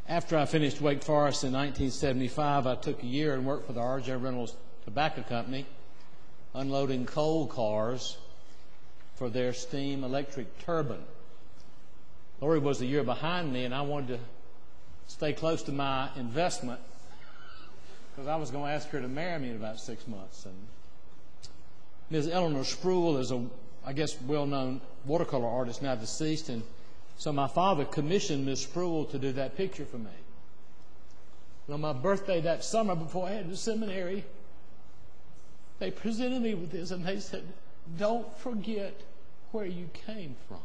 After I finished Wake Forest in 1975, I took a year and worked for the R.J. Reynolds Tobacco Company, unloading coal cars for their steam electric turbine. Lori was a year behind me, and I wanted to stay close to my investment because I was going to ask her to marry me in about 6 months. And Ms. Eleanor Spruill is a, I guess, well-known watercolor artist, now deceased, and so my father commissioned Ms. Spruill to do that picture for me. And on my birthday that summer, before I had the seminary, they presented me with this, and they said, "Don't forget where you came from."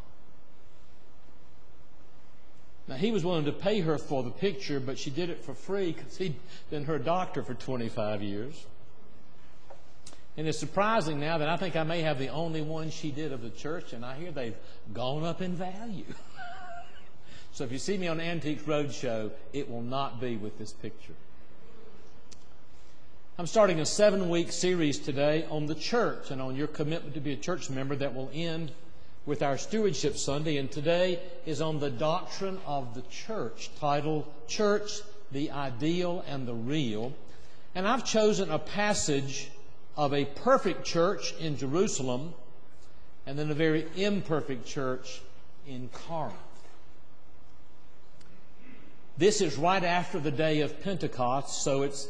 Now, he was willing to pay her for the picture, but she did it for free because he'd been her doctor for 25 years. And it's surprising now that I think I may have the only one she did of the church, and I hear they've gone up in value. So if you see me on Antiques Roadshow, it will not be with this picture. I'm starting a 7-week series today on the church and on your commitment to be a church member that will end with our Stewardship Sunday. And today is on the doctrine of the church, titled Church, the Ideal and the Real. And I've chosen a passage of a perfect church in Jerusalem and then a very imperfect church in Corinth. This is right after the day of Pentecost, so it's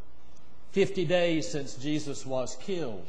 50 days since Jesus was killed.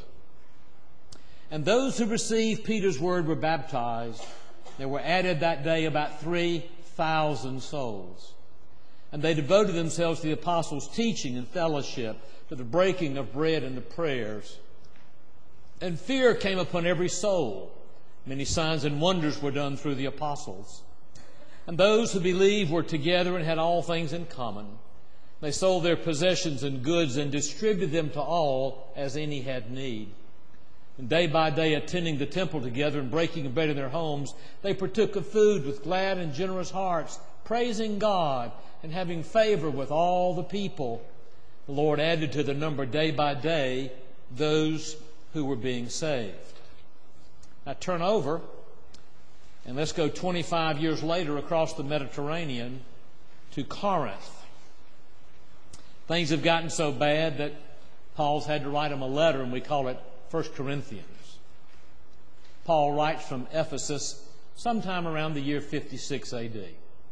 And those who received Peter's word were baptized. There were added that day about 3,000 souls. And they devoted themselves to the apostles' teaching and fellowship, to the breaking of bread and the prayers. And fear came upon every soul. Many signs and wonders were done through the apostles. And those who believed were together and had all things in common. They sold their possessions and goods and distributed them to all as any had need. And day by day, attending the temple together and breaking bread in their homes, they partook of food with glad and generous hearts, praising God and having favor with all the people. The Lord added to the number day by day those who were being saved. Now turn over and let's go 25 years later across the Mediterranean to Corinth. Things have gotten so bad that Paul's had to write them a letter, and we call it 1 Corinthians. Paul writes from Ephesus sometime around the year 56 AD.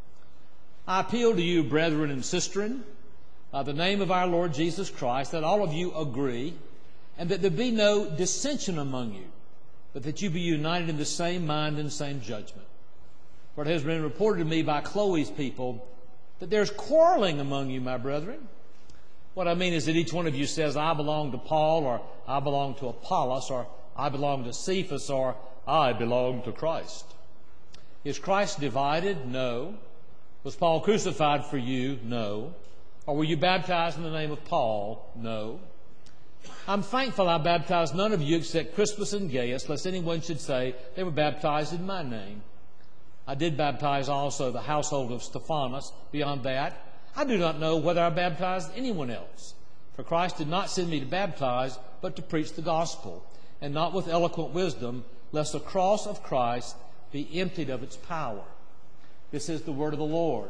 I appeal to you, brethren and sistren, by the name of our Lord Jesus Christ, that all of you agree, and that there be no dissension among you, but that you be united in the same mind and same judgment. For it has been reported to me by Chloe's people that there's quarreling among you, my brethren. What I mean is that each one of you says, I belong to Paul, or I belong to Apollos, or I belong to Cephas, or I belong to Christ. Is Christ divided? No. Was Paul crucified for you? No. Or were you baptized in the name of Paul? No. I'm thankful I baptized none of you except Crispus and Gaius, lest anyone should say they were baptized in my name. I did baptize also the household of Stephanas. Beyond that, I do not know whether I baptized anyone else. For Christ did not send me to baptize, but to preach the gospel, and not with eloquent wisdom, lest the cross of Christ be emptied of its power. This is the word of the Lord.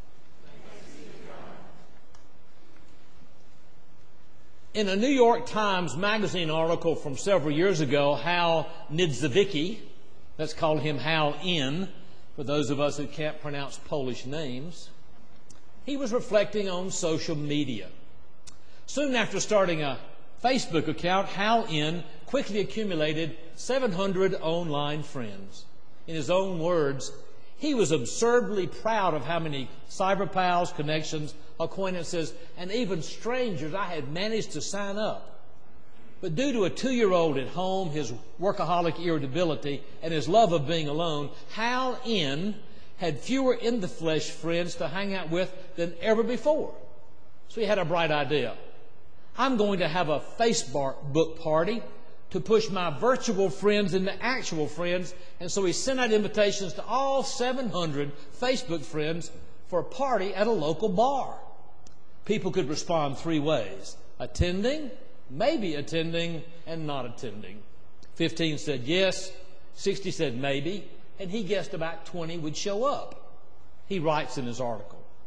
In a New York Times Magazine article from several years ago, Hal Niedzwiecki, let's call him Hal N, for those of us who can't pronounce Polish names, he was reflecting on social media. Soon after starting a Facebook account, Hal N quickly accumulated 700 online friends. In his own words, he was absurdly proud of how many cyber pals, connections, acquaintances, and even strangers I had managed to sign up. But due to a 2-year-old at home, his workaholic irritability, and his love of being alone, Hal N had fewer in-the-flesh friends to hang out with than ever before. So he had a bright idea. I'm going to have a Facebook party to push my virtual friends into actual friends. And so he sent out invitations to all 700 Facebook friends for a party at a local bar. People could respond 3 ways: attending, maybe attending, and not attending. 15 said yes, 60 said maybe, and he guessed about 20 would show up. He writes in his article,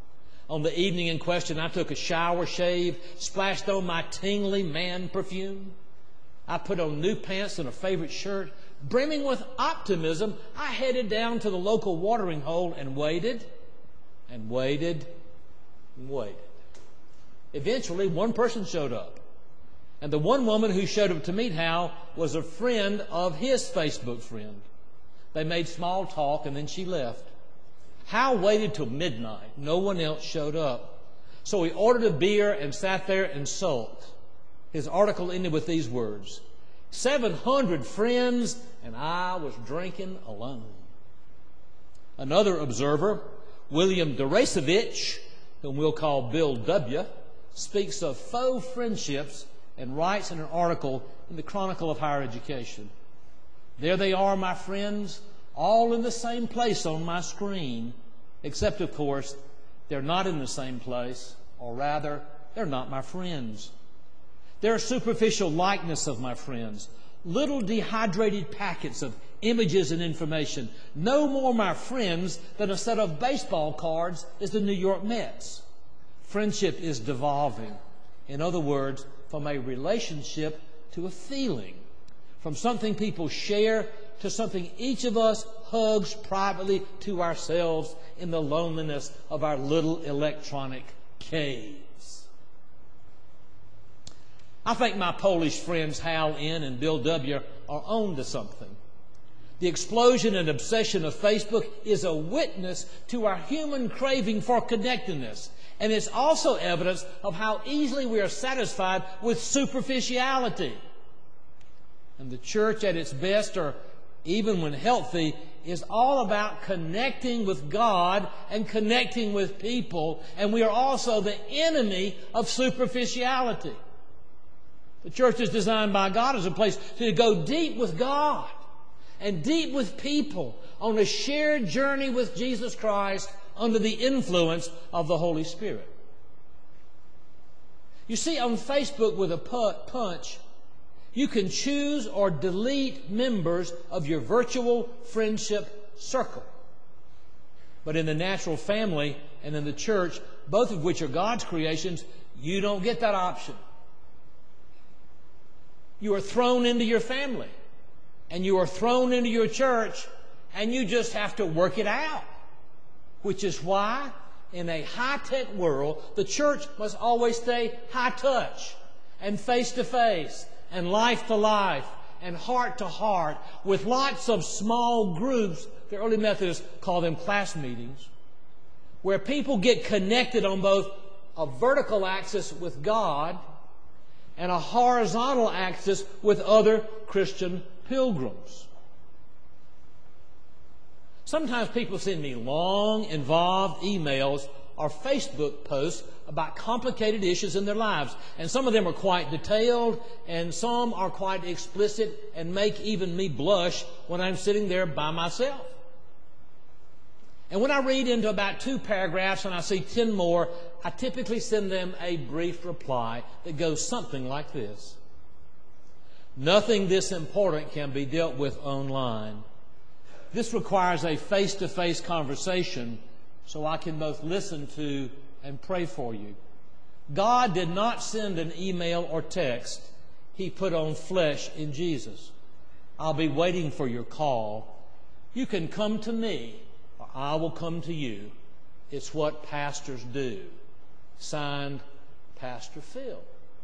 On the evening in question, I took a shower, shaved, splashed on my tingly man perfume. I put on new pants and a favorite shirt. Brimming with optimism, I headed down to the local watering hole and waited and waited and waited. Eventually, one person showed up. And the one woman who showed up to meet Hal was a friend of his Facebook friend. They made small talk, and then she left. Hal waited till midnight. No one else showed up. So he ordered a beer and sat there and sulked. His article ended with these words: 700 friends, and I was drinking alone. Another observer, William Derasevich, whom we'll call Bill W., speaks of faux friendships and writes in an article in the Chronicle of Higher Education: there they are, my friends, all in the same place on my screen, except, of course, they're not in the same place, or rather, they're not my friends. They're a superficial likeness of my friends, little dehydrated packets of images and information, no more my friends than a set of baseball cards is the New York Mets. Friendship is devolving. In other words, from a relationship to a feeling, from something people share to something each of us hugs privately to ourselves in the loneliness of our little electronic caves. I think my Polish friends Hal N. and Bill W. are on to something. The explosion and obsession of Facebook is a witness to our human craving for connectedness. And it's also evidence of how easily we are satisfied with superficiality. And the church at its best, or even when healthy, is all about connecting with God and connecting with people. And we are also the enemy of superficiality. The church is designed by God as a place to go deep with God and deep with people on a shared journey with Jesus Christ under the influence of the Holy Spirit. You see, on Facebook with a punch, you can choose or delete members of your virtual friendship circle. But in the natural family and in the church, both of which are God's creations, you don't get that option. You are thrown into your family, and you are thrown into your church, and you just have to work it out. Which is why, in a high-tech world, the church must always stay high-touch and face-to-face and life-to-life and heart-to-heart with lots of small groups. The early Methodists call them class meetings, where people get connected on both a vertical axis with God and a horizontal axis with other Christian pilgrims. Sometimes people send me long, involved emails or Facebook posts about complicated issues in their lives. And some of them are quite detailed, and some are quite explicit and make even me blush when I'm sitting there by myself. And when I read into about 2 paragraphs and I see 10 more, I typically send them a brief reply that goes something like this: nothing this important can be dealt with online. This requires a face-to-face conversation so I can both listen to and pray for you. God did not send an email or text. He put on flesh in Jesus. I'll be waiting for your call. You can come to me, or I will come to you. It's what pastors do. Signed, Pastor Phil.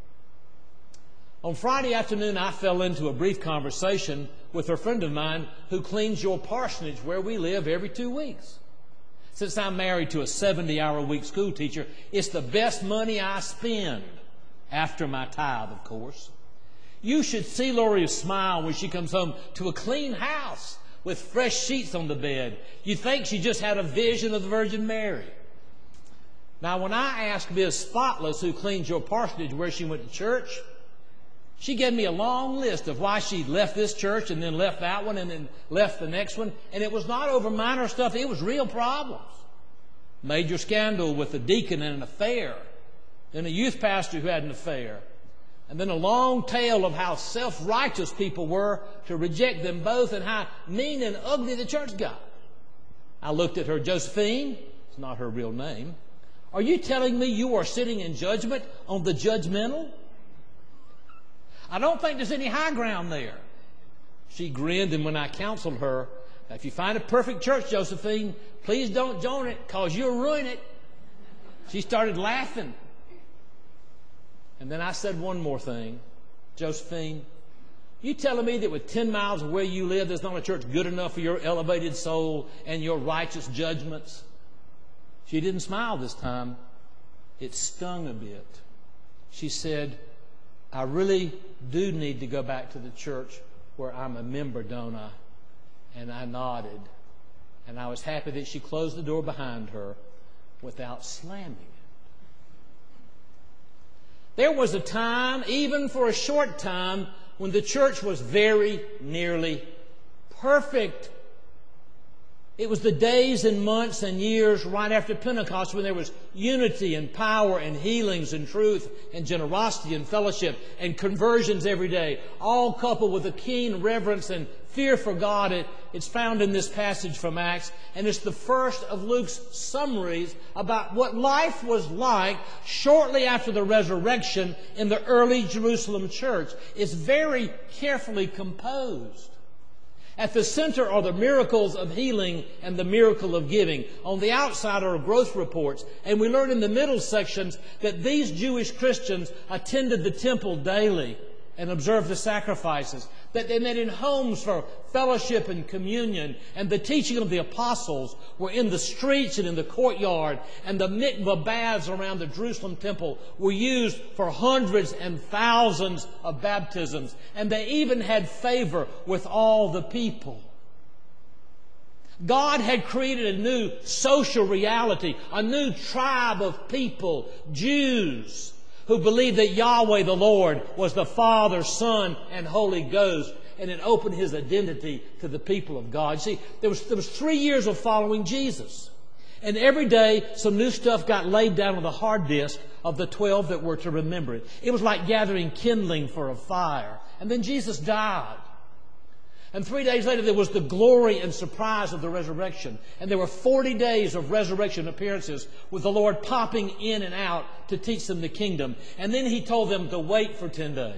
On Friday afternoon, I fell into a brief conversation with a friend of mine who cleans your parsonage where we live every 2 weeks. Since I'm married to a 70-hour-a-week school teacher, it's the best money I spend, after my tithe, of course. You should see Lori smile when she comes home to a clean house with fresh sheets on the bed. You'd think she just had a vision of the Virgin Mary. Now, when I asked Ms. Spotless, who cleans your parsonage, where she went to church, she gave me a long list of why she left this church and then left that one and then left the next one. And it was not over minor stuff. It was real problems. Major scandal with a deacon and an affair. Then a youth pastor who had an affair. And then a long tale of how self-righteous people were to reject them both and how mean and ugly the church got. I looked at her. Josephine, it's not her real name, Are you telling me you are sitting in judgment on the judgmental? I don't think there's any high ground there. She grinned, and when I counseled her, if you find a perfect church, Josephine, please don't join it, because you'll ruin it. She started laughing. And then I said one more thing. Josephine, you telling me that with 10 miles of where you live, there's not a church good enough for your elevated soul and your righteous judgments? She didn't smile this time. It stung a bit. She said, I really do need to go back to the church where I'm a member, don't I? And I nodded. And I was happy that she closed the door behind her without slamming it. There was a time, even for a short time, when the church was very nearly perfect. It was the days and months and years right after Pentecost when there was unity and power and healings and truth and generosity and fellowship and conversions every day, all coupled with a keen reverence and fear for God. It's found in this passage from Acts, and it's the first of Luke's summaries about what life was like shortly after the resurrection in the early Jerusalem church. It's very carefully composed. At the center are the miracles of healing and the miracle of giving. On the outside are growth reports. And we learn in the middle sections that these Jewish Christians attended the temple daily and observed the sacrifices, that they met in homes for fellowship and communion, and the teaching of the apostles were in the streets and in the courtyard, and the mikvah baths around the Jerusalem temple were used for hundreds and thousands of baptisms, and they even had favor with all the people. God had created a new social reality, a new tribe of people, Jews, who believed that Yahweh the Lord was the Father, Son, and Holy Ghost, and it opened His identity to the people of God. See, there was 3 years of following Jesus. And every day, some new stuff got laid down on the hard disk of the 12 that were to remember it. It was like gathering kindling for a fire. And then Jesus died. And 3 days later, there was the glory and surprise of the resurrection. And there were 40 days of resurrection appearances with the Lord popping in and out to teach them the kingdom. And then He told them to wait for 10 days.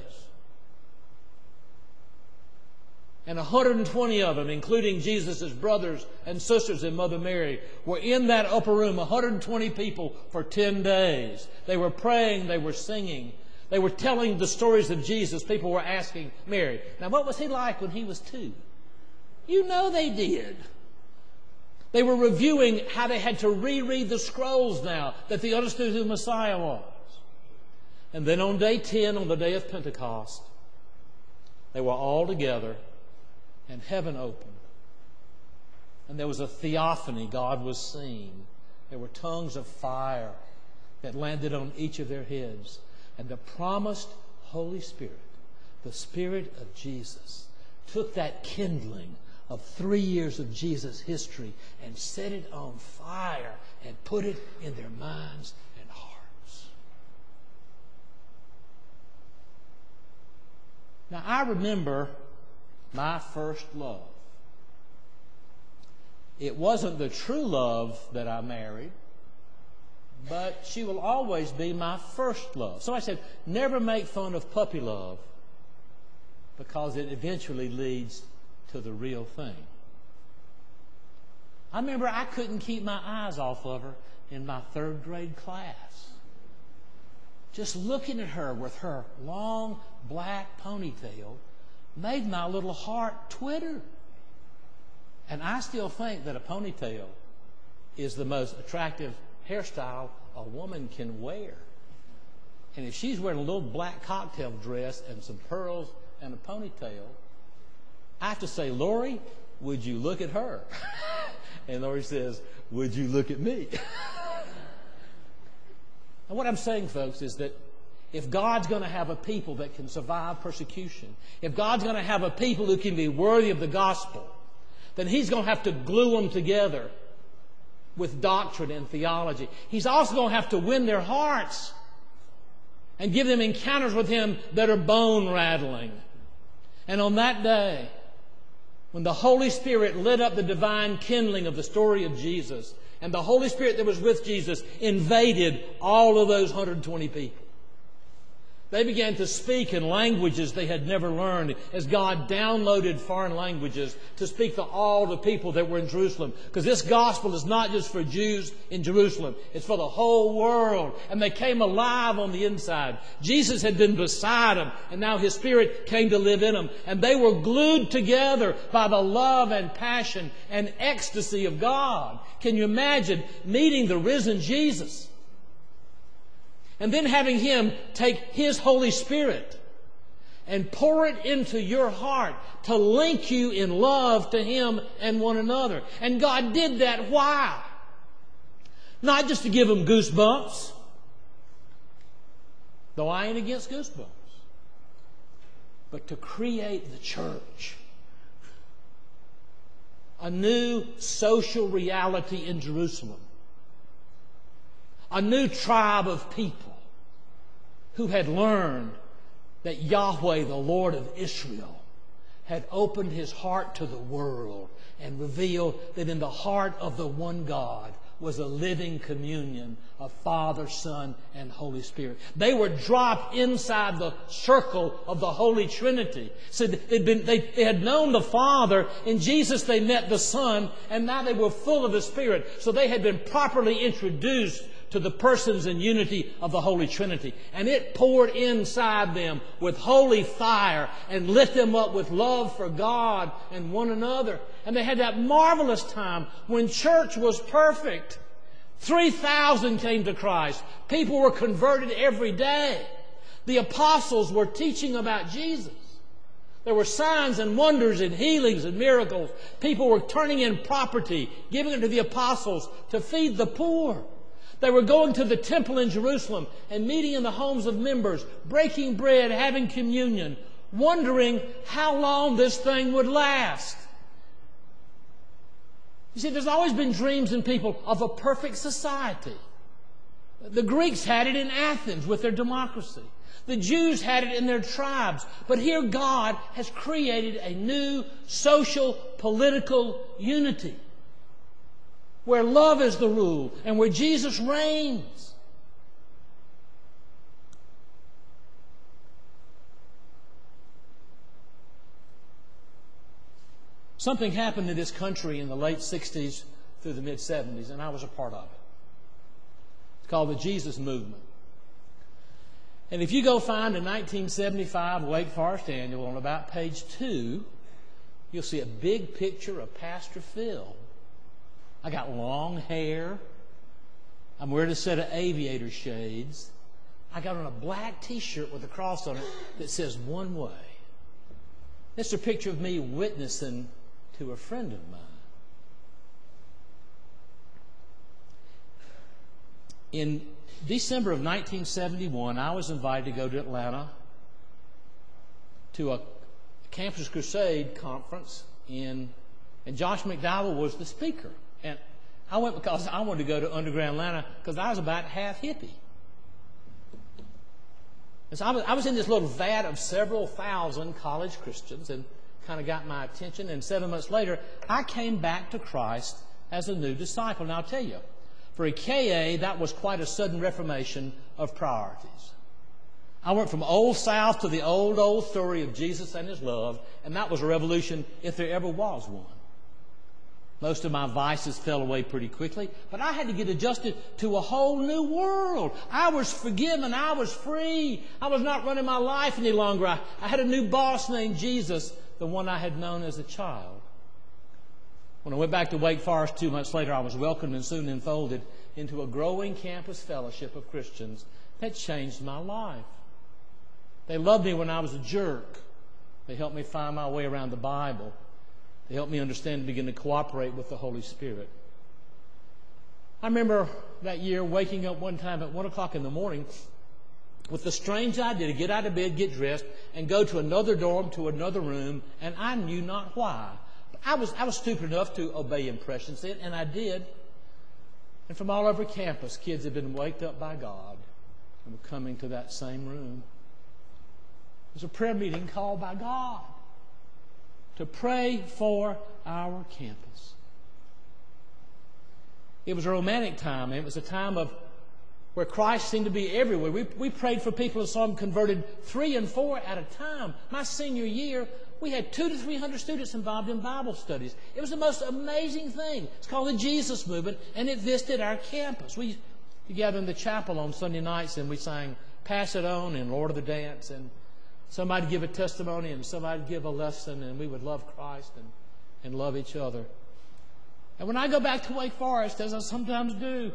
And 120 of them, including Jesus' brothers and sisters and Mother Mary, were in that upper room, 120 people for 10 days. They were praying, they were singing. They were telling the stories of Jesus. People were asking Mary, now what was He like when He was 2? You know they did. They were reviewing how they had to reread the scrolls now that they understood who Messiah was. And then on day 10, on the day of Pentecost, they were all together and heaven opened. And there was a theophany. God was seen. There were tongues of fire that landed on each of their heads. And the promised Holy Spirit, the Spirit of Jesus, took that kindling of 3 years of Jesus' history and set it on fire and put it in their minds and hearts. Now, I remember my first love. It wasn't the true love that I married, but she will always be my first love. So I said, never make fun of puppy love, because it eventually leads to the real thing. I remember I couldn't keep my eyes off of her in my 3rd grade class. Just looking at her with her long black ponytail made my little heart twitter. And I still think that a ponytail is the most attractive hairstyle a woman can wear. And if she's wearing a little black cocktail dress and some pearls and a ponytail, I have to say, Lori, would you look at her? And Lori says, would you look at me? And what I'm saying, folks, is that if God's going to have a people that can survive persecution, if God's going to have a people who can be worthy of the gospel, then He's going to have to glue them together with doctrine and theology. He's also going to have to win their hearts and give them encounters with Him that are bone-rattling. And on that day, when the Holy Spirit lit up the divine kindling of the story of Jesus, And the Holy Spirit that was with Jesus invaded all of those 120 people. They began to speak in languages they had never learned as God downloaded foreign languages to speak to all the people that were in Jerusalem. Because this gospel is not just for Jews in Jerusalem. It's for the whole world. And they came alive on the inside. Jesus had been beside them, and now His Spirit came to live in them. And they were glued together by the love and passion and ecstasy of God. Can you imagine meeting the risen Jesus? And then having Him take His Holy Spirit and pour it into your heart to link you in love to Him and one another. And God did that. Why? Not just to give them goosebumps, though I ain't against goosebumps, but to create the church. A new social reality in Jerusalem. A new tribe of people who had learned that Yahweh, the Lord of Israel, had opened His heart to the world and revealed that in the heart of the one God was a living communion of Father, Son, and Holy Spirit. They were dropped inside the circle of the Holy Trinity. So they had known the Father. In Jesus they met the Son, and now they were full of the Spirit. So they had been properly introduced to the persons and unity of the Holy Trinity. And it poured inside them with holy fire and lit them up with love for God and one another. And they had that marvelous time when church was perfect. 3,000 came to Christ. People were converted every day. The apostles were teaching about Jesus. There were signs and wonders and healings and miracles. People were turning in property, giving it to the apostles to feed the poor. They were going to the temple in Jerusalem and meeting in the homes of members, breaking bread, having communion, wondering how long this thing would last. You see, there's always been dreams in people of a perfect society. The Greeks had it in Athens with their democracy. The Jews had it in their tribes. But here God has created a new social, political unity, where love is the rule and where Jesus reigns. Something happened in this country in the late 60s through the mid-70s, and I was a part of it. It's called the Jesus Movement. And if you go find a 1975 Wake Forest Annual, on about page 2, you'll see a big picture of Pastor Phil. I got long hair. I'm wearing a set of aviator shades. I got on a black T-shirt with a cross on it that says "One Way." It's a picture of me witnessing to a friend of mine. In December of 1971, I was invited to go to Atlanta to a Campus Crusade conference, and Josh McDowell was the speaker. And I went because I wanted to go to Underground Atlanta because I was about half hippie. And so I was in this little vat of several thousand college Christians, and kind of got my attention. And 7 months later, I came back to Christ as a new disciple. Now, I'll tell you, for a KA, that was quite a sudden reformation of priorities. I went from Old South to the old story of Jesus and His love, and that was a revolution if there ever was one. Most of my vices fell away pretty quickly, but I had to get adjusted to a whole new world. I was forgiven. I was free. I was not running my life any longer. I had a new boss named Jesus, the one I had known as a child. When I went back to Wake Forest 2 months later, I was welcomed and soon enfolded into a growing campus fellowship of Christians that changed my life. They loved me when I was a jerk. They helped me find my way around the Bible. They helped me understand and begin to cooperate with the Holy Spirit. I remember that year waking up one time at 1 o'clock in the morning with the strange idea to get out of bed, get dressed, and go to another dorm, to another room, and I knew not why. I was stupid enough to obey impressions then, and I did. And from all over campus, kids had been waked up by God and were coming to that same room. It was a prayer meeting called by God to pray for our campus. It was a romantic time. It was a time of where Christ seemed to be everywhere. We prayed for people and saw them converted 3 and 4 at a time. My senior year, we had 200 to 300 students involved in Bible studies. It was the most amazing thing. It's called the Jesus Movement, and it visited our campus. We gathered in the chapel on Sunday nights, and we sang Pass It On and Lord of the Dance, and somebody give a testimony and somebody give a lesson, and we would love Christ and love each other. And when I go back to Wake Forest, as I sometimes do,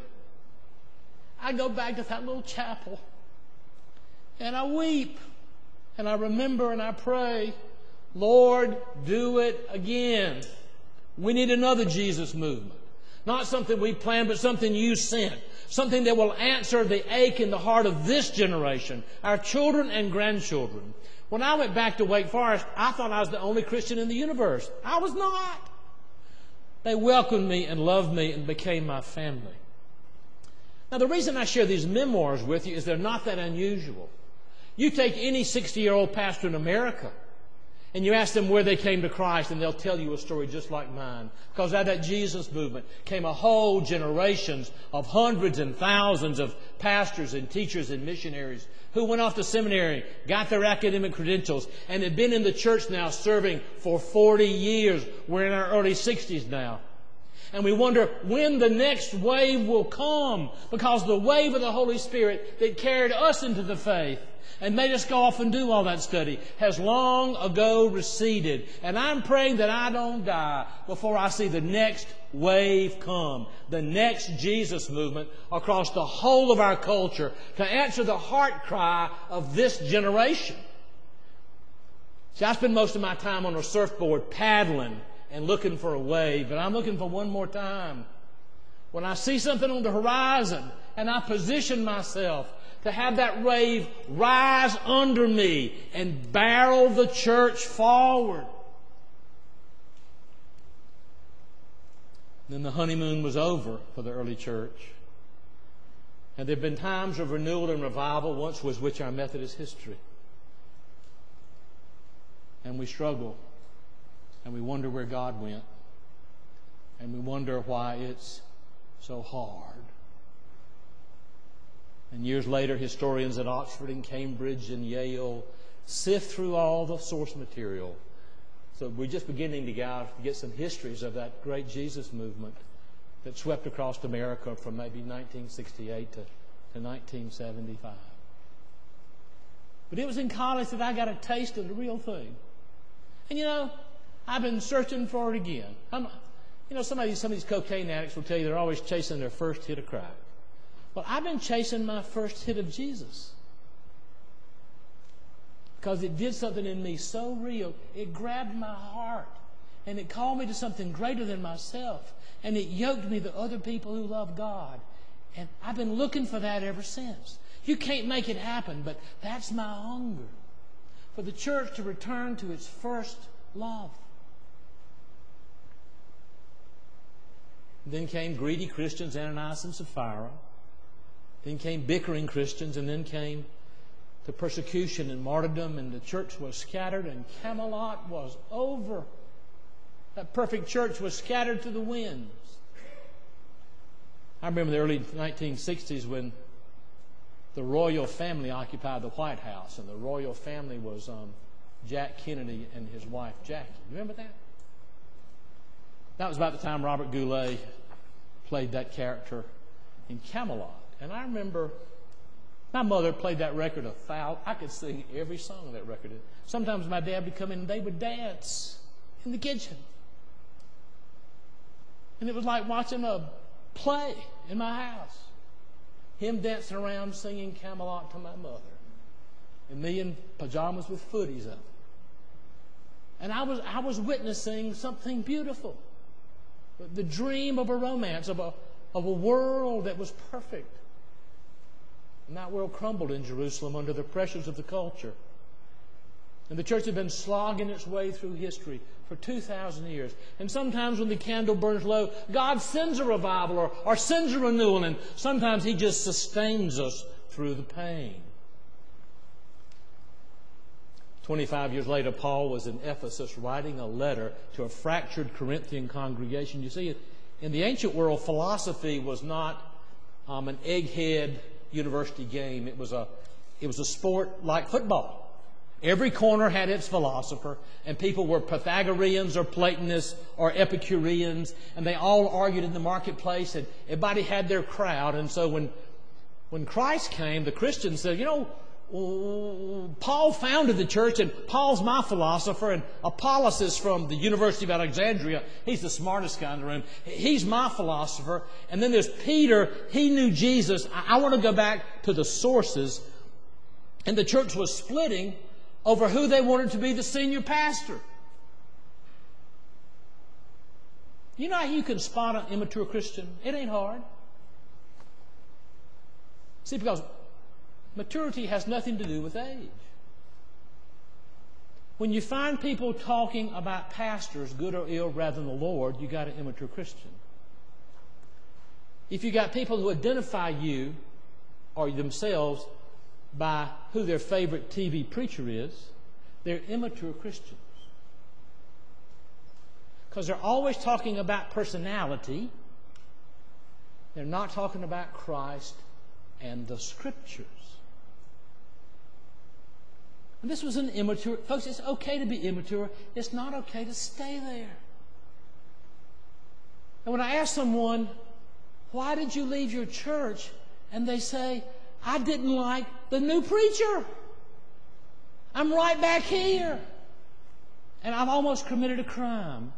I go back to that little chapel, and I weep, and I remember and I pray, Lord, do it again. We need another Jesus movement. Not something we planned, but something you sent. Something that will answer the ache in the heart of this generation, our children and grandchildren. When I went back to Wake Forest, I thought I was the only Christian in the universe. I was not. They welcomed me and loved me and became my family. Now, the reason I share these memoirs with you is they're not that unusual. You take any 60-year-old pastor in America, and you ask them where they came to Christ, and they'll tell you a story just like mine. Because out of that Jesus movement came a whole generations of hundreds and thousands of pastors and teachers and missionaries who went off to seminary, got their academic credentials, and have been in the church now serving for 40 years. We're in our early 60s now. And we wonder when the next wave will come, because the wave of the Holy Spirit that carried us into the faith and made us go off and do all that study has long ago receded. And I'm praying that I don't die before I see the next wave come, the next Jesus movement across the whole of our culture to answer the heart cry of this generation. See, I spend most of my time on a surfboard paddling and looking for a wave, but I'm looking for one more time. When I see something on the horizon and I position myself to have that wave rise under me and barrel the church forward. Then the honeymoon was over for the early church. And there have been times of renewal and revival, once was which our Methodist history. And we struggle. And we wonder where God went. And we wonder why it's so hard. And years later, historians at Oxford and Cambridge and Yale sift through all the source material. So we're just beginning to get some histories of that great Jesus movement that swept across America from maybe 1968 to 1975. But it was in college that I got a taste of the real thing. And you know, I've been searching for it again. Some of these cocaine addicts will tell you they're always chasing their first hit of crack. Well, I've been chasing my first hit of Jesus. Because it did something in me so real. It grabbed my heart. And it called me to something greater than myself. And it yoked me to other people who love God. And I've been looking for that ever since. You can't make it happen, but that's my hunger. For the church to return to its first love. Then came greedy Christians, Ananias and Sapphira. Then came bickering Christians, and then came the persecution and martyrdom, and the church was scattered, and Camelot was over. That perfect church was scattered to the winds. I remember the early 1960s when the royal family occupied the White House, and the royal family was Jack Kennedy and his wife Jackie. Remember that? That was about the time Robert Goulet played that character in Camelot. And I remember my mother played that record a foul. I could sing every song on that record. Sometimes my dad would come in and they would dance in the kitchen. And it was like watching a play in my house. Him dancing around singing Camelot to my mother. And me in pajamas with footies up. And I was witnessing something beautiful. The dream of a romance, of a world that was perfect. And that world crumbled in Jerusalem under the pressures of the culture. And the church had been slogging its way through history for 2,000 years. And sometimes when the candle burns low, God sends a revival or sends a renewal. And sometimes He just sustains us through the pain. 25 years later, Paul was in Ephesus writing a letter to a fractured Corinthian congregation. You see, In the ancient world, philosophy was not an egghead university game. It was a sport like football. Every corner had its philosopher, and people were Pythagoreans or Platonists or Epicureans, and they all argued in the marketplace, and everybody had their crowd. And so when Christ came, the Christians said, Paul founded the church, and Paul's my philosopher, and Apollos is from the University of Alexandria. He's the smartest guy in the room. He's my philosopher. And then there's Peter. He knew Jesus. I want to go back to the sources. And the church was splitting over who they wanted to be the senior pastor. You know how you can spot an immature Christian? It ain't hard. See, because maturity has nothing to do with age. When you find people talking about pastors, good or ill, rather than the Lord, you got an immature Christian. If you got people who identify you or themselves by who their favorite TV preacher is, they're immature Christians. Because they're always talking about personality. They're not talking about Christ and the Scriptures. And this was an immature... Folks, it's okay to be immature. It's not okay to stay there. And when I ask someone, why did you leave your church? And they say, I didn't like the new preacher. I'm right back here. And I've almost committed a crime.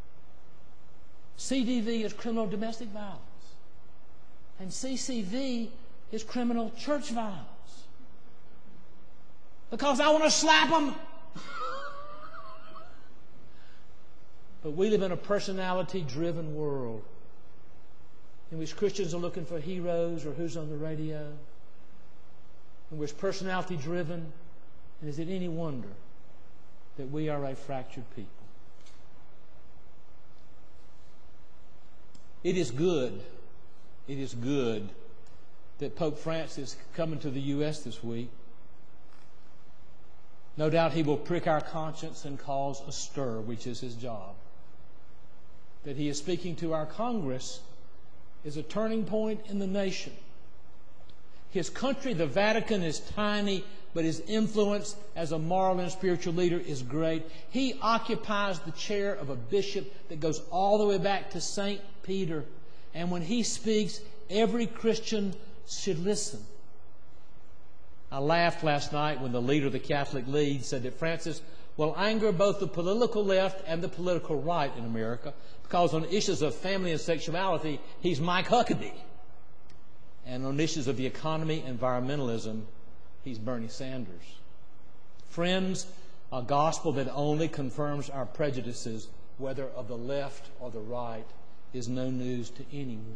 CDV is criminal domestic violence. And CCV is criminal church violence. Because I want to slap them. But we live in a personality-driven world in which Christians are looking for heroes or who's on the radio, in which personality-driven. And is it any wonder that we are a fractured people? It is good that Pope Francis is coming to the U.S. this week. No doubt he will prick our conscience and cause a stir, which is his job. That he is speaking to our Congress is a turning point in the nation. His country, the Vatican, is tiny, but his influence as a moral and spiritual leader is great. He occupies the chair of a bishop that goes all the way back to St. Peter. And when he speaks, every Christian should listen. I laughed last night when the leader of the Catholic League said that Francis will anger both the political left and the political right in America because on issues of family and sexuality, he's Mike Huckabee. And on issues of the economy and environmentalism, he's Bernie Sanders. Friends, a gospel that only confirms our prejudices, whether of the left or the right, is no news to anyone.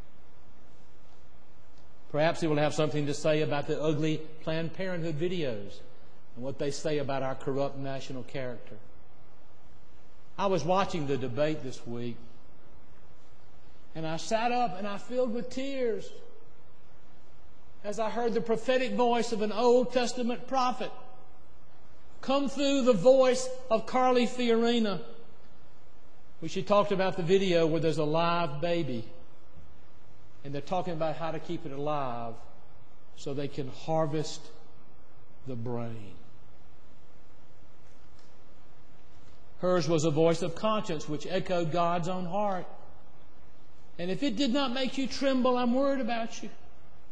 Perhaps he will have something to say about the ugly Planned Parenthood videos and what they say about our corrupt national character. I was watching the debate this week, and I sat up and I filled with tears as I heard the prophetic voice of an Old Testament prophet come through the voice of Carly Fiorina, when she talked about the video where there's a live baby, and they're talking about how to keep it alive so they can harvest the brain. Hers was a voice of conscience which echoed God's own heart. And if it did not make you tremble, I'm worried about you.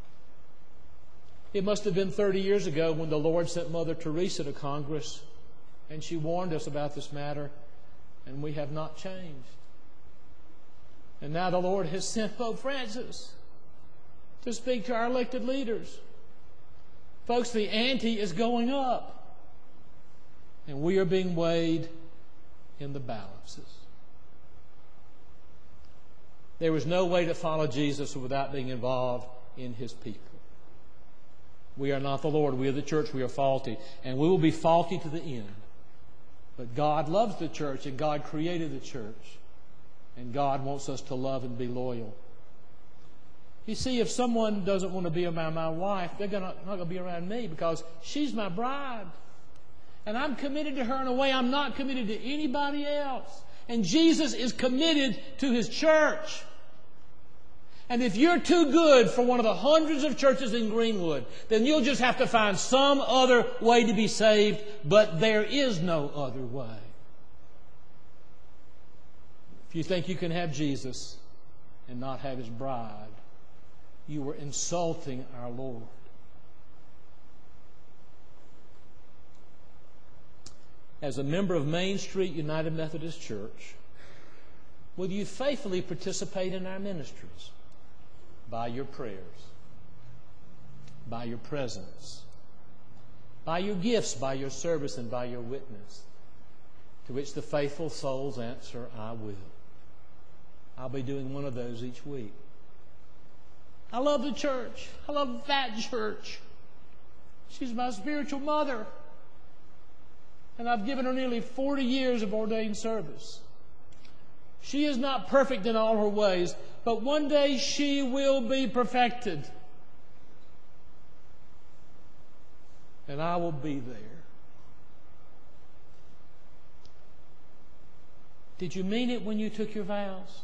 It must have been 30 years ago when the Lord sent Mother Teresa to Congress, and she warned us about this matter, and we have not changed. And now the Lord has sent Pope Francis to speak to our elected leaders. Folks, the ante is going up, and we are being weighed in the balances. There is no way to follow Jesus without being involved in His people. We are not the Lord. We are the church. We are faulty. And we will be faulty to the end. But God loves the church, and God created the church. And God wants us to love and be loyal. You see, if someone doesn't want to be around my wife, they're not going to be around me because she's my bride. And I'm committed to her in a way I'm not committed to anybody else. And Jesus is committed to His church. And if you're too good for one of the hundreds of churches in Greenwood, then you'll just have to find some other way to be saved, but there is no other way. If you think you can have Jesus and not have His bride, you are insulting our Lord. As a member of Main Street United Methodist Church, will you faithfully participate in our ministries? By your prayers, by your presence, by your gifts, by your service, and by your witness, to which the faithful souls answer, I will. I'll be doing one of those each week. I love the church. I love that church. She's my spiritual mother. And I've given her nearly 40 years of ordained service. She is not perfect in all her ways, but one day she will be perfected. And I will be there. Did you mean it when you took your vows?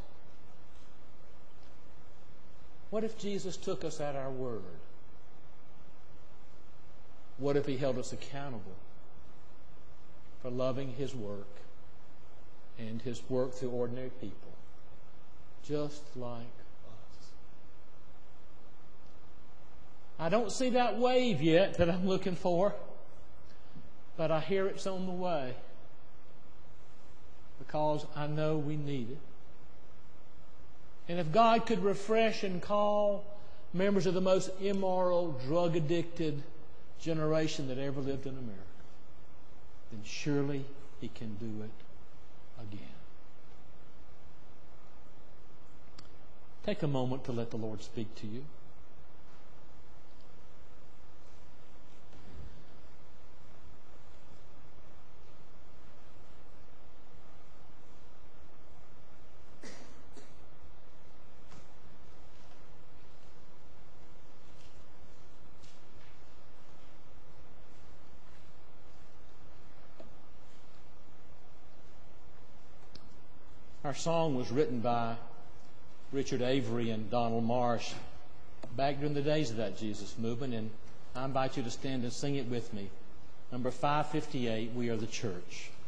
What if Jesus took us at our word? What if He held us accountable for loving His work and His work through ordinary people, just like us? I don't see that wave yet that I'm looking for, but I hear it's on the way, because I know we need it. And if God could refresh and call members of the most immoral, drug-addicted generation that ever lived in America, then surely He can do it again. Take a moment to let the Lord speak to you. Our song was written by Richard Avery and Donald Marsh back during the days of that Jesus movement, and I invite you to stand and sing it with me. Number 558, We Are the Church.